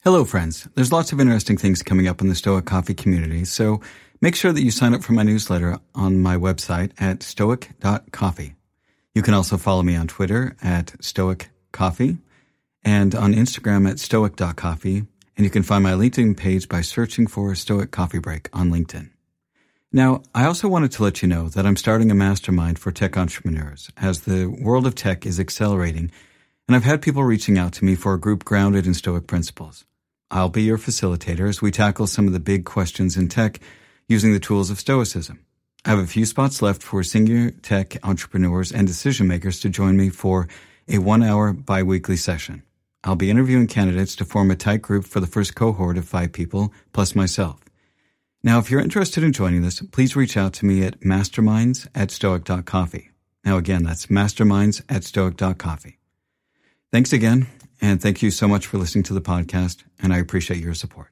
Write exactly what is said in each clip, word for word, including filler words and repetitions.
Hello, friends. There's lots of interesting things coming up in the Stoic Coffee community, so make sure that you sign up for my newsletter on my website at stoic dot coffee. You can also follow me on Twitter at stoic coffee and on Instagram at stoic dot coffee, and you can find my LinkedIn page by searching for Stoic Coffee Break on LinkedIn. Now, I also wanted to let you know that I'm starting a mastermind for tech entrepreneurs as the world of tech is accelerating, and I've had people reaching out to me for a group grounded in Stoic principles. I'll be your facilitator as we tackle some of the big questions in tech using the tools of Stoicism. I have a few spots left for senior tech entrepreneurs and decision makers to join me for a one-hour bi-weekly session. I'll be interviewing candidates to form a tight group for the first cohort of five people, plus myself. Now, if you're interested in joining this, please reach out to me at masterminds at stoic dot coffee. Now, again, that's masterminds at stoic dot coffee. Thanks again, and thank you so much for listening to the podcast, and I appreciate your support.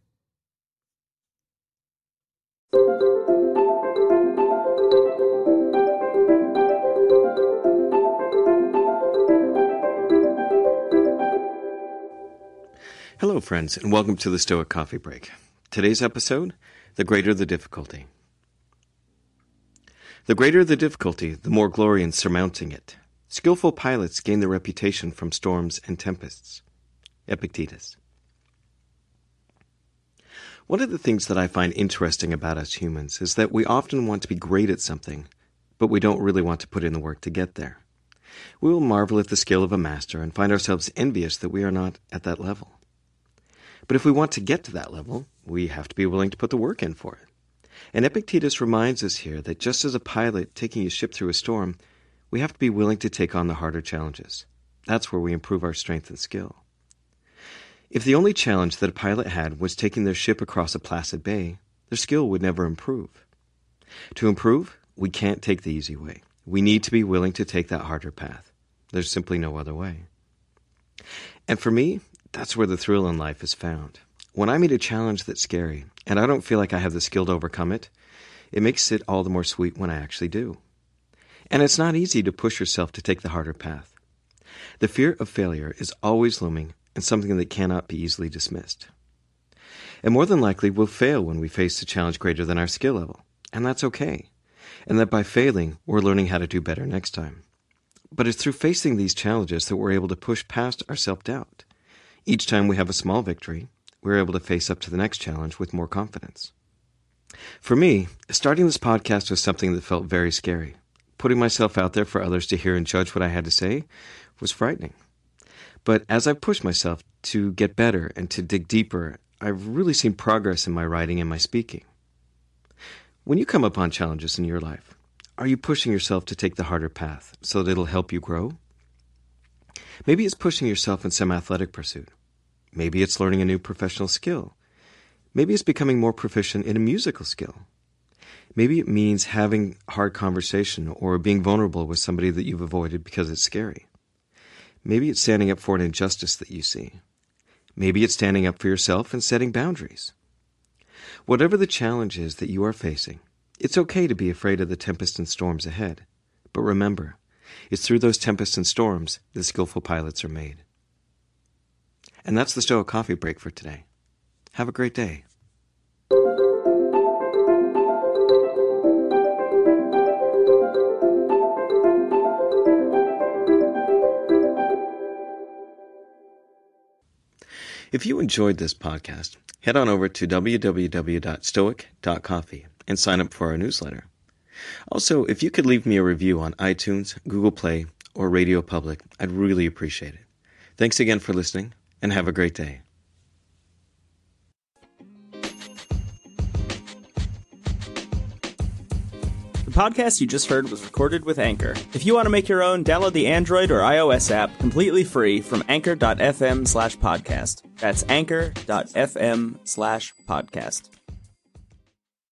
Hello, friends, and welcome to the Stoic Coffee Break. Today's episode, the greater the difficulty. The greater the difficulty, the more glory in surmounting it. Skillful pilots gain their reputation from storms and tempests. Epictetus. One of the things that I find interesting about us humans is that we often want to be great at something, but we don't really want to put in the work to get there. We will marvel at the skill of a master and find ourselves envious that we are not at that level. But if we want to get to that level, we have to be willing to put the work in for it. And Epictetus reminds us here that just as a pilot taking a ship through a storm, we have to be willing to take on the harder challenges. That's where we improve our strength and skill. If the only challenge that a pilot had was taking their ship across a placid bay, their skill would never improve. To improve, we can't take the easy way. We need to be willing to take that harder path. There's simply no other way. And for me, that's where the thrill in life is found. When I meet a challenge that's scary, and I don't feel like I have the skill to overcome it, it makes it all the more sweet when I actually do. And it's not easy to push yourself to take the harder path. The fear of failure is always looming and something that cannot be easily dismissed. And more than likely, we'll fail when we face a challenge greater than our skill level. And that's okay. And that by failing, we're learning how to do better next time. But it's through facing these challenges that we're able to push past our self-doubt. Each time we have a small victory, we're able to face up to the next challenge with more confidence. For me, starting this podcast was something that felt very scary. Putting myself out there for others to hear and judge what I had to say was frightening. But as I've pushed myself to get better and to dig deeper, I've really seen progress in my writing and my speaking. When you come upon challenges in your life, are you pushing yourself to take the harder path so that it'll help you grow? Maybe it's pushing yourself in some athletic pursuit. Maybe it's learning a new professional skill. Maybe it's becoming more proficient in a musical skill. Maybe it means having hard conversation or being vulnerable with somebody that you've avoided because it's scary. Maybe it's standing up for an injustice that you see. Maybe it's standing up for yourself and setting boundaries. Whatever the challenge is that you are facing, it's okay to be afraid of the tempests and storms ahead. But remember, it's through those tempests and storms that skillful pilots are made. And that's the Stoic Coffee Break for today. Have a great day. If you enjoyed this podcast, head on over to w w w dot stoic dot coffee and sign up for our newsletter. Also, if you could leave me a review on iTunes, Google Play, or Radio Public, I'd really appreciate it. Thanks again for listening, and have a great day. The podcast you just heard was recorded with Anchor. If you want to make your own, download the Android or iOS app completely free from anchor dot f m slash podcast. That's anchor dot f m slash podcast.